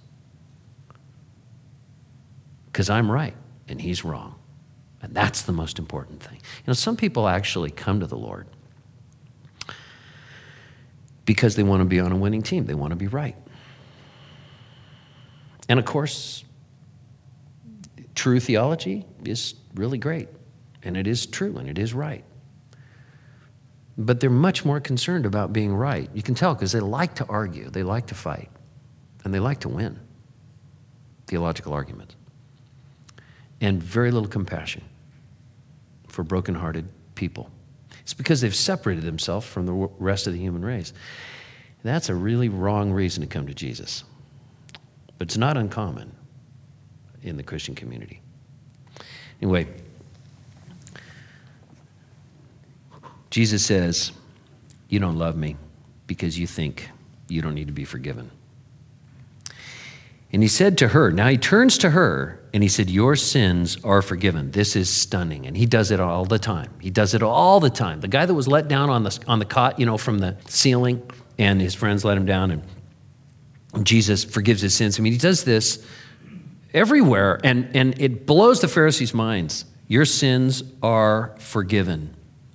because I'm right and he's wrong. And that's the most important thing. You know, some people actually come to the Lord because they want to be on a winning team. They want to be right. And of course, true theology is really great. And it is true and it is right. But they're much more concerned about being right. You can tell because they like to argue. They like to fight. And they like to win theological arguments. And very little compassion for brokenhearted people. It's because they've separated themselves from the rest of the human race. That's a really wrong reason to come to Jesus. But it's not uncommon in the Christian community. Anyway, Jesus says, you don't love me because you think you don't need to be forgiven. And he said to her, now he turns to her and he said, your sins are forgiven. This is stunning. And he does it all the time. He does it all the time. The guy that was let down on the, on the cot, you know, from the ceiling, and his friends let him down, and Jesus forgives his sins. I mean, he does this everywhere, and, and it blows the Pharisees' minds. Your sins are forgiven.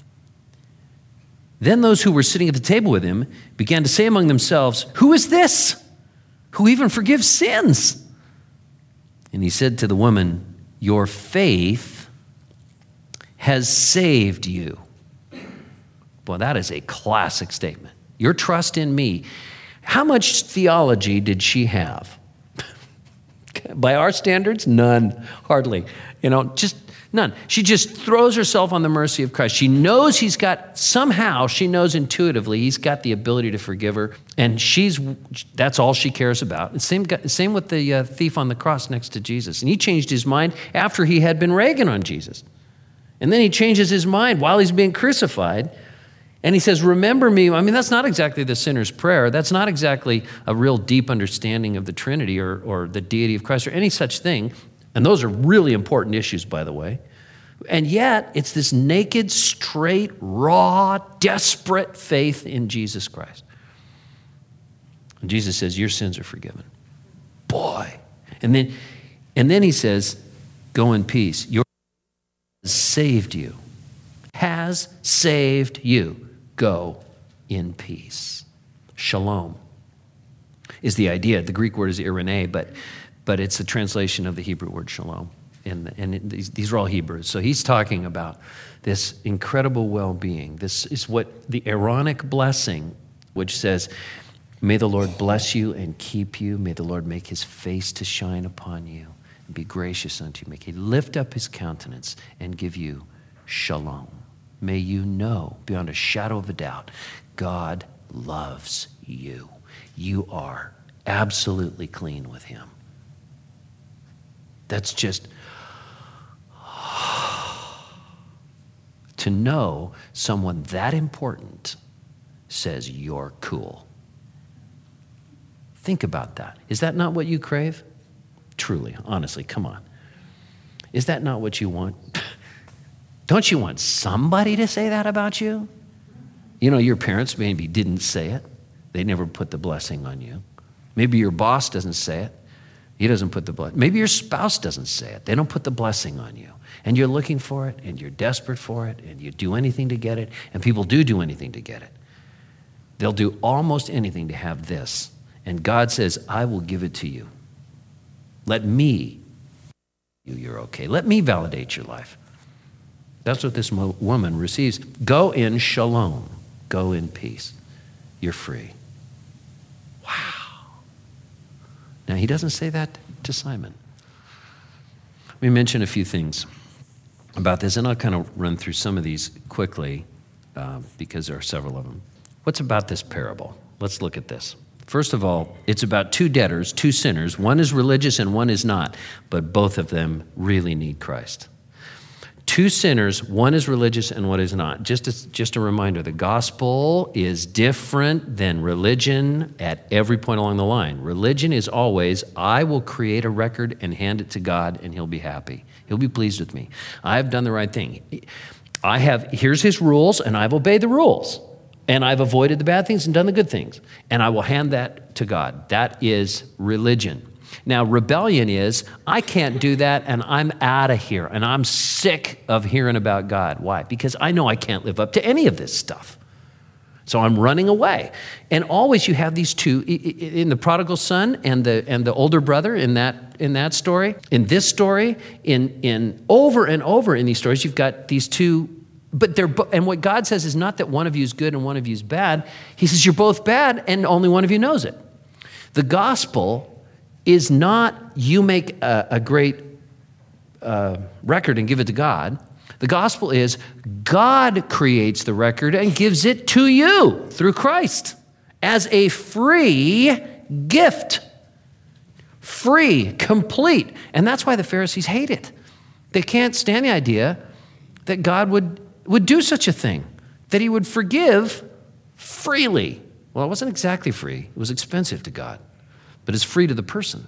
Then those who were sitting at the table with him began to say among themselves, who is this who even forgives sins? And he said to the woman, your faith has saved you. Boy, that is a classic statement. Your trust in me. How much theology did she have? By our standards, none, hardly. You know, just none. She just throws herself on the mercy of Christ. She knows he's got, somehow she knows intuitively he's got the ability to forgive her, and she's, that's all she cares about. Same, same with the uh, thief on the cross next to Jesus. And he changed his mind after he had been ragging on Jesus. And then he changes his mind while he's being crucified. And he says, remember me. I mean, that's not exactly the sinner's prayer. That's not exactly a real deep understanding of the Trinity or, or the deity of Christ or any such thing. And those are really important issues, by the way. And yet, it's this naked, straight, raw, desperate faith in Jesus Christ. And Jesus says, your sins are forgiven. Boy. And then, and then he says, go in peace. Your has saved you. Has saved you. Go in peace. Shalom is the idea. The Greek word is irene, but but it's a translation of the Hebrew word shalom. And, and it, these, these are all Hebrews. So he's talking about this incredible well-being. This is what the Aaronic blessing, which says, may the Lord bless you and keep you. May the Lord make his face to shine upon you and be gracious unto you. May he lift up his countenance and give you shalom. May you know beyond a shadow of a doubt, God loves you. You are absolutely clean with him. That's just, to know someone that important says you're cool. Think about that. Is that not what you crave? Truly, honestly, come on. Is that not what you want? Don't you want somebody to say that about you? You know, your parents maybe didn't say it. They never put the blessing on you. Maybe your boss doesn't say it. He doesn't put the blessing. Maybe your spouse doesn't say it. They don't put the blessing on you. And you're looking for it, and you're desperate for it, and you do anything to get it, and people do do anything to get it. They'll do almost anything to have this. And God says, I will give it to you. Let me, you, you're okay. Let me validate your life. That's what this mo- woman receives. Go in shalom. Go in peace. You're free. Wow. Now, he doesn't say that to Simon. Let me mention a few things about this, and I'll kind of run through some of these quickly uh, because there are several of them. What's about this parable? Let's look at this. First of all, it's about two debtors, two sinners. One is religious and one is not, but both of them really need Christ. Two sinners, one is religious and one is not. Just a, just a reminder, the gospel is different than religion at every point along the line. Religion is always, I will create a record and hand it to God and he'll be happy. He'll be pleased with me. I have done the right thing. I have, here's his rules and I've obeyed the rules. And I've avoided the bad things and done the good things. And I will hand that to God. That is religion. Now, rebellion is, I can't do that and I'm out of here. And I'm sick of hearing about God. Why? Because I know I can't live up to any of this stuff. So I'm running away. And always you have these two, in the prodigal son and the and the older brother in that in that story. In this story, in in over and over in these stories, you've got these two. But they're, and what God says is not that one of you is good and one of you is bad. He says you're both bad and only one of you knows it. The gospel is not you make a, a great uh, record and give it to God. The gospel is God creates the record and gives it to you through Christ as a free gift. Free, complete. And that's why the Pharisees hate it. They can't stand the idea that God would would do such a thing, that he would forgive freely. Well, it wasn't exactly free. It was expensive to God, but it's free to the person.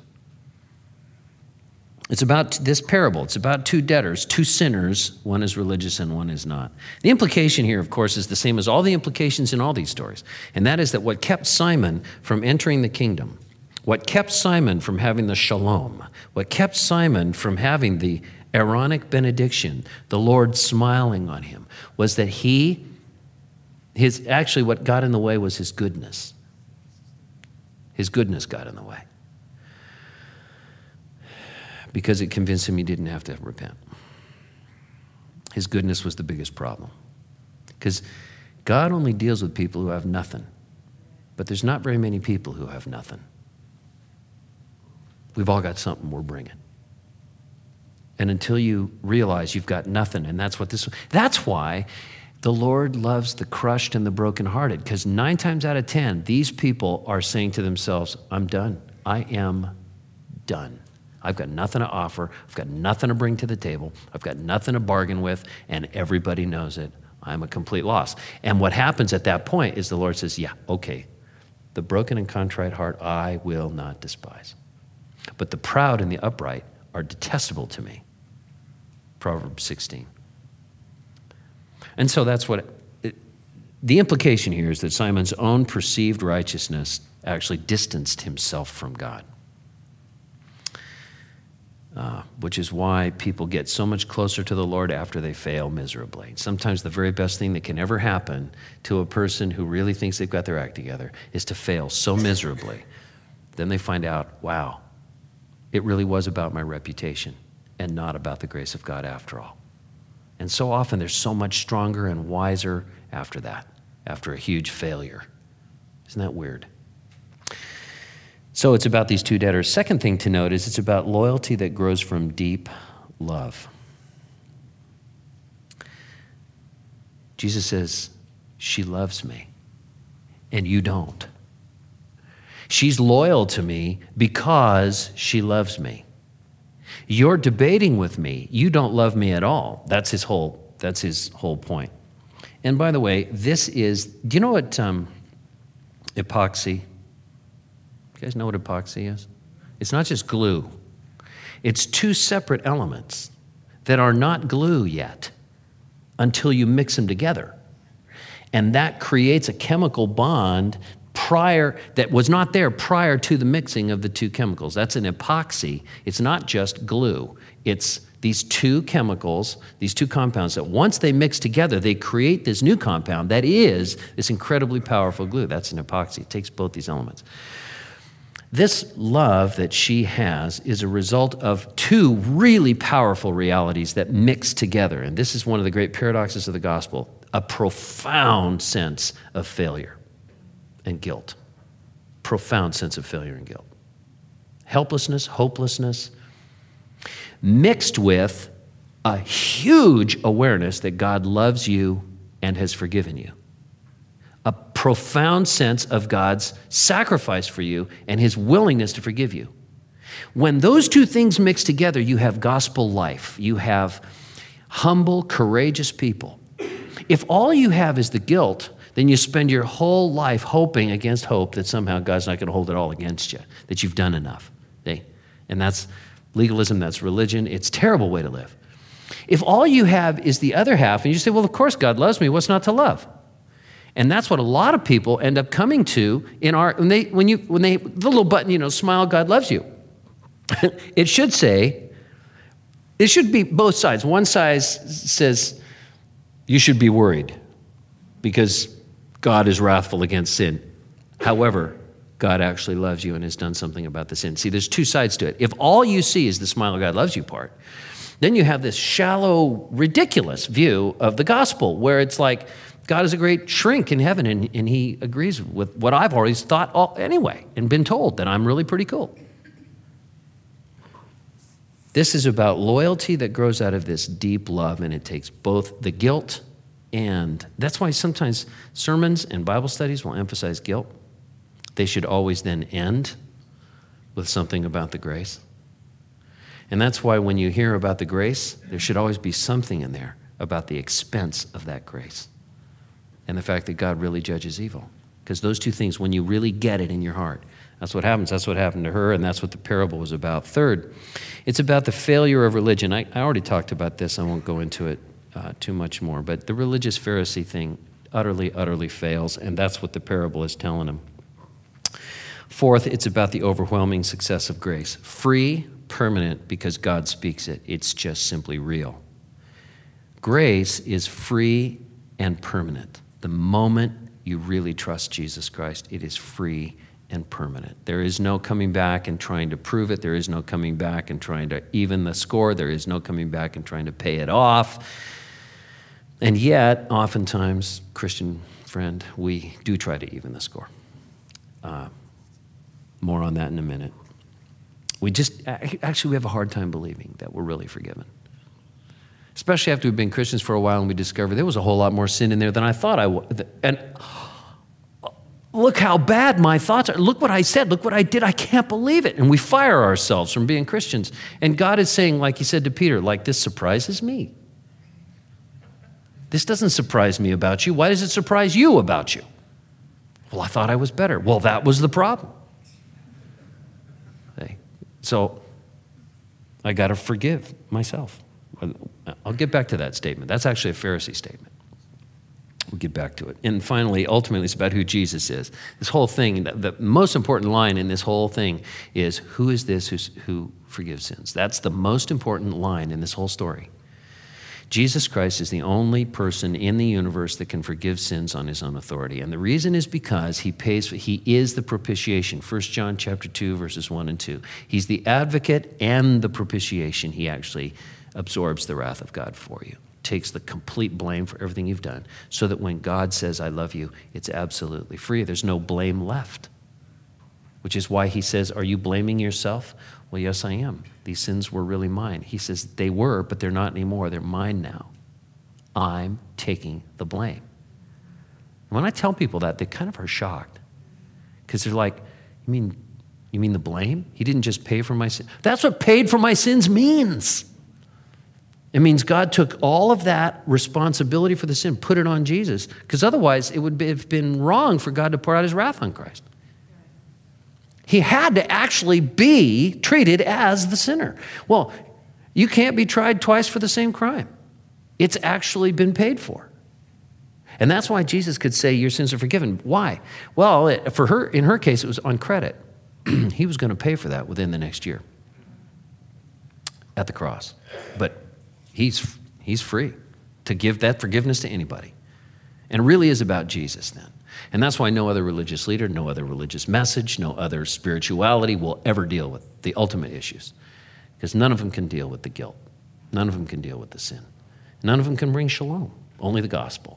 It's about this parable. It's about two debtors, two sinners. One is religious and one is not. The implication here, of course, is the same as all the implications in all these stories, and that is that what kept Simon from entering the kingdom, what kept Simon from having the shalom, what kept Simon from having the Aaronic benediction, the Lord smiling on him, was that he, his actually what got in the way was his goodness. His goodness got in the way. Because it convinced him he didn't have to repent. His goodness was the biggest problem. Because God only deals with people who have nothing. But there's not very many people who have nothing. We've all got something we're bringing. And until you realize you've got nothing, and that's what this, that's why the Lord loves the crushed and the brokenhearted, because nine times out of ten, these people are saying to themselves, I'm done. I am done. I've got nothing to offer. I've got nothing to bring to the table. I've got nothing to bargain with, and everybody knows it. I'm a complete loss. And what happens at that point is the Lord says, yeah, okay, the broken and contrite heart I will not despise. But the proud and the upright are detestable to me. Proverbs sixteen. And so that's what, it, the implication here is that Simon's own perceived righteousness actually distanced himself from God. Uh, which is why people get so much closer to the Lord after they fail miserably. Sometimes the very best thing that can ever happen to a person who really thinks they've got their act together is to fail so miserably. Then they find out, wow, It really was about my reputation and not about the grace of God after all. And so often they're so much stronger and wiser after that, after a huge failure. Isn't that weird? So it's about these two debtors. Second thing to note is it's about loyalty that grows from deep love. Jesus says, she loves me, and you don't. She's loyal to me because she loves me. You're debating with me. You don't love me at all. That's his whole, that's his whole point. And by the way, this is, do you know what um, epoxy, you guys know what epoxy is? It's not just glue. It's two separate elements that are not glue yet until you mix them together. And that creates a chemical bond prior, that was not there prior to the mixing of the two chemicals. That's an epoxy. It's not just glue. It's these two chemicals, these two compounds that once they mix together, they create this new compound that is this incredibly powerful glue. That's an epoxy. It takes both these elements. This love that she has is a result of two really powerful realities that mix together. And this is one of the great paradoxes of the gospel, a profound sense of failure and guilt. Profound sense of failure and guilt. Helplessness, hopelessness, mixed with a huge awareness that God loves you and has forgiven you. A profound sense of God's sacrifice for you and his willingness to forgive you. When those two things mix together, you have gospel life. You have humble, courageous people. If all you have is the guilt, then you spend your whole life hoping against hope that somehow God's not going to hold it all against you, that you've done enough. Okay? And that's legalism, that's religion. It's a terrible way to live. If all you have is the other half, and you say, well, of course God loves me, what's not to love? And that's what a lot of people end up coming to in our, when they, when you, when they, the little button, you know, smile, God loves you. It should say, it should be both sides. One side says, you should be worried because God is wrathful against sin. However, God actually loves you and has done something about the sin. See, there's two sides to it. If all you see is the smile, God loves you part, then you have this shallow, ridiculous view of the gospel where it's like, God is a great shrink in heaven, and, and he agrees with what I've always thought all, anyway and been told, that I'm really pretty cool. This is about loyalty that grows out of this deep love, and it takes both the guilt and that's why sometimes sermons and Bible studies will emphasize guilt. They should always then end with something about the grace. And that's why when you hear about the grace, there should always be something in there about the expense of that grace. And the fact that God really judges evil. Because those two things, when you really get it in your heart, that's what happens. That's what happened to her, and that's what the parable was about. Third, it's about the failure of religion. I, I already talked about this. I won't go into it uh, too much more. But the religious Pharisee thing utterly, utterly fails, and that's what the parable is telling him. Fourth, it's about the overwhelming success of grace. Free, permanent, because God speaks it. It's just simply real. Grace is free and permanent. The moment you really trust Jesus Christ, it is free and permanent. There is no coming back and trying to prove it. There is no coming back and trying to even the score. There is no coming back and trying to pay it off. And yet, oftentimes, Christian friend, we do try to even the score. Uh, more on that in a minute. We just, actually, we have a hard time believing that we're really forgiven. Especially after we've been Christians for a while and we discover there was a whole lot more sin in there than I thought I would. And look how bad my thoughts are. Look what I said. Look what I did. I can't believe it. And we fire ourselves from being Christians. And God is saying, like he said to Peter, like, this surprises me. This doesn't surprise me about you. Why does it surprise you about you? Well, I thought I was better. Well, that was the problem. Okay. So I got to forgive myself. I'll get back to that statement. That's actually a Pharisee statement. We'll get back to it. And finally, ultimately, it's about who Jesus is. This whole thing, the most important line in this whole thing is, who is this who's, who forgives sins? That's the most important line in this whole story. Jesus Christ is the only person in the universe that can forgive sins on his own authority. And the reason is because he pays for, he is the propitiation. First John chapter two, verses one and two. He's the advocate and the propitiation. He actually absorbs the wrath of God for you, takes the complete blame for everything you've done, so that when God says, I love you, it's absolutely free. There's no blame left, which is why he says, are you blaming yourself? Well, yes, I am. These sins were really mine. He says they were, but they're not anymore. They're mine now. I'm taking the blame. When I tell people that, they kind of are shocked because they're like, you mean, you mean the blame? He didn't just pay for my sin. That's what paid for my sins means. It means God took all of that responsibility for the sin, put it on Jesus, because otherwise it would have been wrong for God to pour out his wrath on Christ. He had to actually be treated as the sinner. Well, you can't be tried twice for the same crime. It's actually been paid for. And that's why Jesus could say, your sins are forgiven. Why? Well, it, for her, in her case, it was on credit. He was going to pay for that within the next year at the cross. But he's, he's free to give that forgiveness to anybody. And it really is about Jesus then. And that's why no other religious leader, no other religious message, no other spirituality will ever deal with the ultimate issues. Because none of them can deal with the guilt. None of them can deal with the sin. None of them can bring shalom. Only the gospel.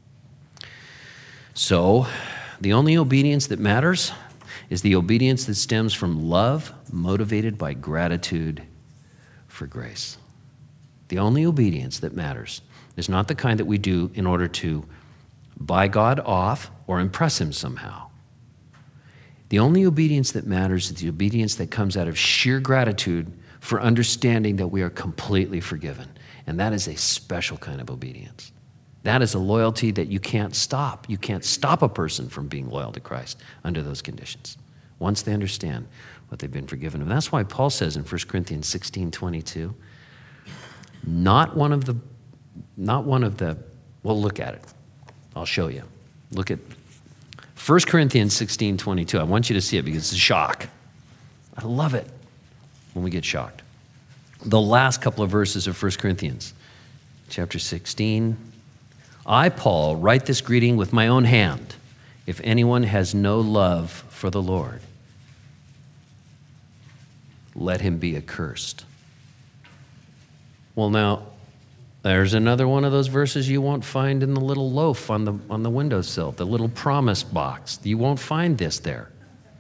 So, the only obedience that matters is the obedience that stems from love motivated by gratitude for grace. The only obedience that matters is not the kind that we do in order to buy God off or impress him somehow. The only obedience that matters is the obedience that comes out of sheer gratitude for understanding that we are completely forgiven. And that is a special kind of obedience. That is a loyalty that you can't stop. You can't stop a person from being loyal to Christ under those conditions, once they understand what they've been forgiven of. And that's why Paul says in First Corinthians sixteen twenty-two, not one of the, not one of the, well, look at it. I'll show you. Look at First Corinthians sixteen twenty-two. I want you to see it because it's a shock. I love it when we get shocked. The last couple of verses of First Corinthians, chapter sixteen. I, Paul, write this greeting with my own hand. If anyone has no love for the Lord, let him be accursed. Well, now, there's another one of those verses you won't find in the little loaf on the on the windowsill, the little promise box. You won't find this there.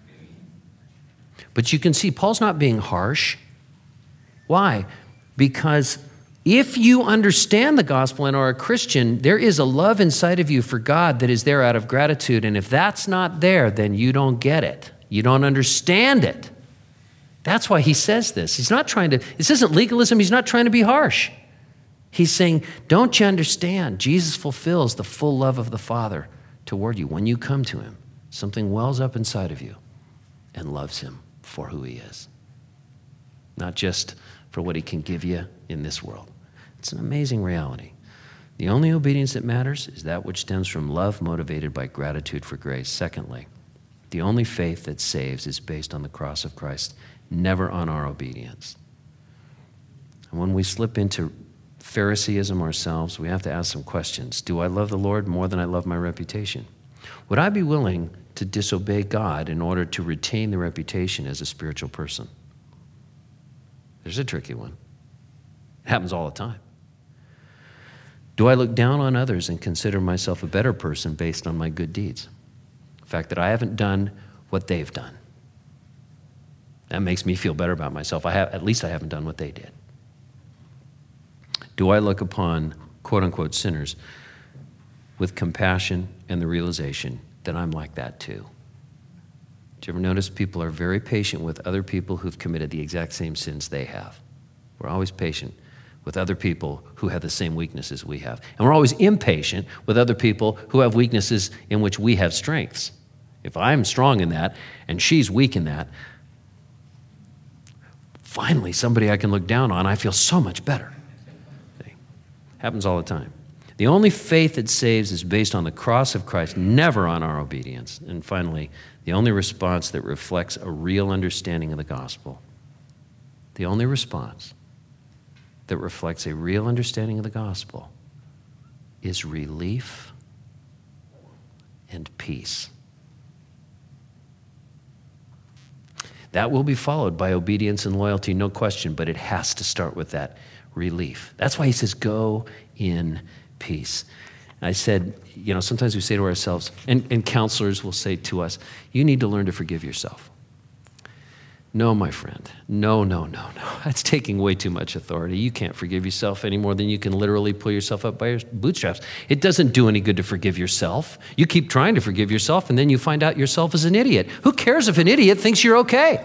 But you can see Paul's not being harsh. Why? Because if you understand the gospel and are a Christian, there is a love inside of you for God that is there out of gratitude. And if that's not there, then you don't get it. You don't understand it. That's why he says this. He's not trying to, this isn't legalism. He's not trying to be harsh. He's saying, don't you understand? Jesus fulfills the full love of the Father toward you. When you come to him, something wells up inside of you and loves him for who he is. Not just for what he can give you in this world. It's an amazing reality. The only obedience that matters is that which stems from love motivated by gratitude for grace. Secondly, the only faith that saves is based on the cross of Christ, never on our obedience. And when we slip into Phariseeism ourselves, we have to ask some questions. Do I love the Lord more than I love my reputation? Would I be willing to disobey God in order to retain the reputation as a spiritual person? There's a tricky one. It happens all the time. Do I look down on others and consider myself a better person based on my good deeds? The fact that I haven't done what they've done. That makes me feel better about myself. I have, at least I haven't done what they did. Do I look upon quote-unquote sinners with compassion and the realization that I'm like that too? Do you ever notice people are very patient with other people who've committed the exact same sins they have? We're always patient with other people who have the same weaknesses we have. And we're always impatient with other people who have weaknesses in which we have strengths. If I'm strong in that and she's weak in that, finally somebody I can look down on, I feel so much better. See? Happens all the time. The only faith that saves is based on the cross of Christ, never on our obedience. And finally, the only response that reflects a real understanding of the gospel, the only response that reflects a real understanding of the gospel is relief and peace. That will be followed by obedience and loyalty, no question, but it has to start with that relief. That's why he says, go in peace. I said, you know, sometimes we say to ourselves, and, and counselors will say to us, you need to learn to forgive yourself. No, my friend. No, no, no, no. That's taking way too much authority. You can't forgive yourself any more than you can literally pull yourself up by your bootstraps. It doesn't do any good to forgive yourself. You keep trying to forgive yourself, and then you find out yourself is an idiot. Who cares if an idiot thinks you're okay?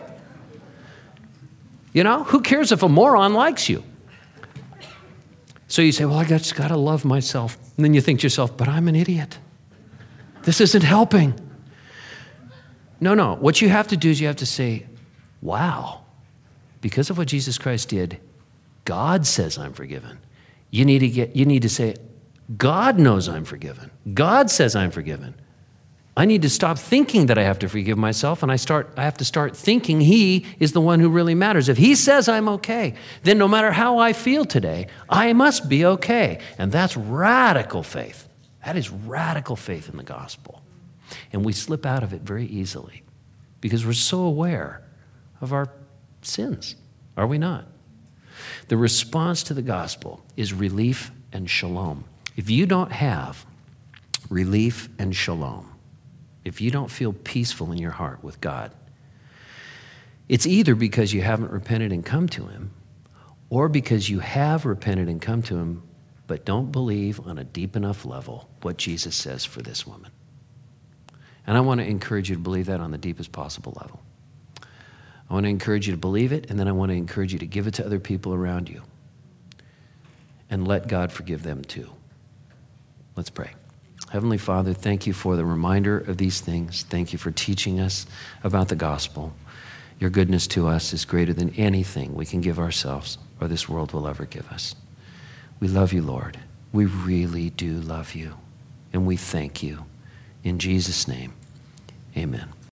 You know, who cares if a moron likes you? So you say, well, I just got to love myself. And then you think to yourself, but I'm an idiot. This isn't helping. No, no. What you have to do is you have to say, wow, because of what Jesus Christ did, God says I'm forgiven. You need to get, you need to say, God knows I'm forgiven. God says I'm forgiven. I need to stop thinking that I have to forgive myself, and I start, I have to start thinking he is the one who really matters. If he says I'm okay, then no matter how I feel today, I must be okay. And that's radical faith. That is radical faith in the gospel. And we slip out of it very easily because we're so aware of our sins, are we not? The response to the gospel is relief and shalom. If you don't have relief and shalom, if you don't feel peaceful in your heart with God, it's either because you haven't repented and come to him, or because you have repented and come to him, but don't believe on a deep enough level what Jesus says for this woman. And I want to encourage you to believe that on the deepest possible level. I want to encourage you to believe it, and then I want to encourage you to give it to other people around you and let God forgive them too. Let's pray. Heavenly Father, thank you for the reminder of these things. Thank you for teaching us about the gospel. Your goodness to us is greater than anything we can give ourselves or this world will ever give us. We love you, Lord. We really do love you, and we thank you. In Jesus' name, amen.